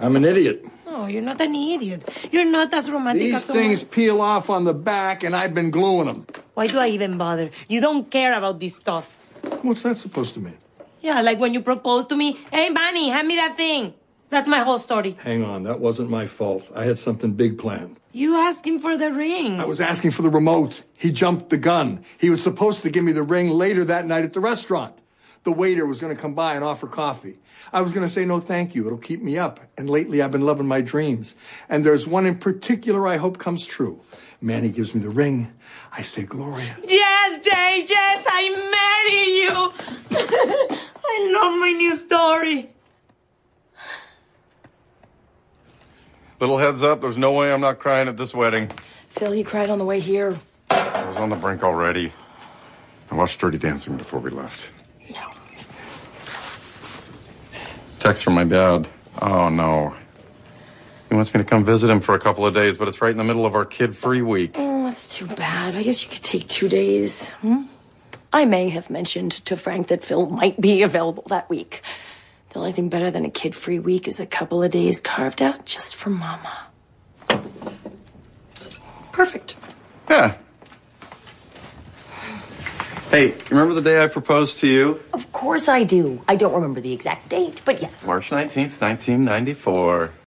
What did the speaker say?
I'm an idiot. No, you're not an idiot. You're not as romantic These as someone. things peel off on the back, and I've been gluing them. Why do I even bother? You don't care about this stuff. What's that supposed to mean? Yeah, like when you proposed to me, hey, Manny, hand me that thing. That's my whole story. Hang on, that wasn't my fault. I had something big planned. You asked him for the ring. I was asking for the remote. He jumped the gun. He was supposed to give me the ring later that night at the restaurant. The waiter was going to come by and offer coffee. I was going to say no thank you. It'll keep me up. And lately I've been loving my dreams. And there's one in particular I hope comes true. Manny gives me the ring. I say, Gloria. Yes, Jay, yes, I marry you. I love my new story. Little heads up, there's no way I'm not crying at this wedding. Phil, he cried on the way here. I was on the brink already. I watched Dirty Dancing before we left. Yeah. Text from my dad. Oh, no. He wants me to come visit him for a couple of days, but it's right in the middle of our kid-free week. Oh, that's too bad. I guess you could take 2 days. I may have mentioned to Frank that Phil might be available that week. The only thing better than a kid-free week is a couple of days carved out just for Mama. Perfect. Yeah. Hey, remember the day I proposed to you? Of course I do. I don't remember the exact date, but yes. March 19th, 1994.